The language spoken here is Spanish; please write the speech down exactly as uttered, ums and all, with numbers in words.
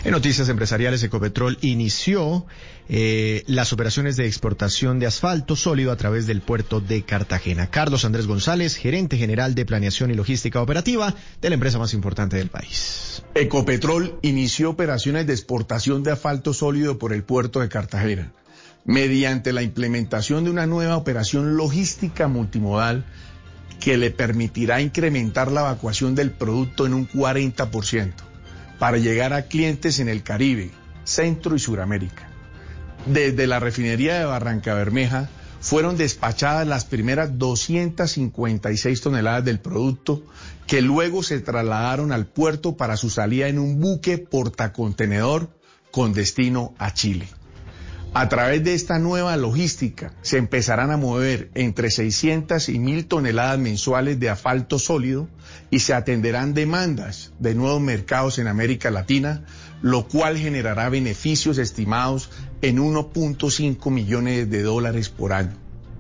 En noticias empresariales, Ecopetrol inició eh, las operaciones de exportación de asfalto sólido a través del puerto de Cartagena. Carlos Andrés González, gerente general de Planeación y Logística Operativa de la empresa más importante del país. Ecopetrol inició operaciones de exportación de asfalto sólido por el puerto de Cartagena, mediante la implementación de una nueva operación logística multimodal que le permitirá incrementar la evacuación del producto en un cuarenta por ciento para llegar a clientes en el Caribe, Centro y Suramérica. Desde la refinería de Barranca Bermeja fueron despachadas las primeras doscientas cincuenta y seis toneladas del producto, que luego se trasladaron al puerto para su salida en un buque portacontenedor con destino a Chile. A través de esta nueva logística se empezarán a mover entre seiscientas y mil toneladas mensuales de asfalto sólido y se atenderán demandas de nuevos mercados en América Latina, lo cual generará beneficios estimados en uno punto cinco millones de dólares por año.